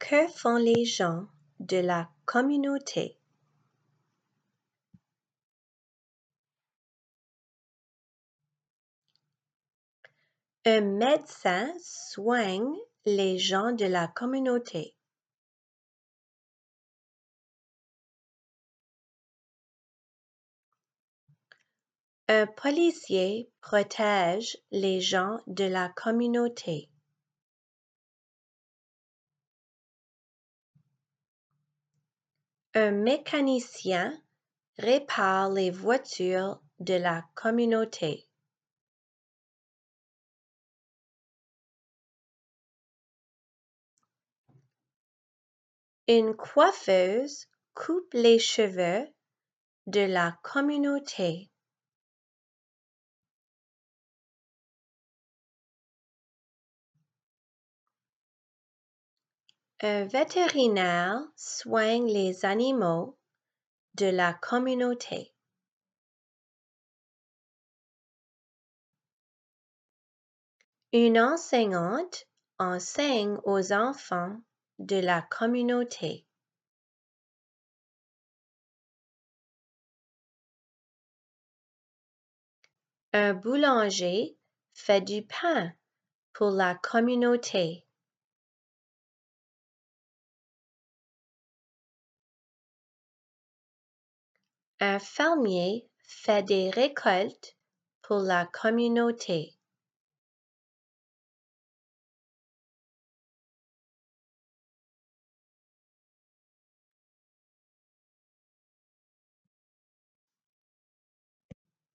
Que font les gens de la communauté? Un médecin soigne les gens de la communauté. Un policier protège les gens de la communauté. Un mécanicien répare les voitures de la communauté. Une coiffeuse coupe les cheveux de la communauté. Un vétérinaire soigne les animaux de la communauté. Une enseignante enseigne aux enfants de la communauté. Un boulanger fait du pain pour la communauté. Un fermier fait des récoltes pour la communauté.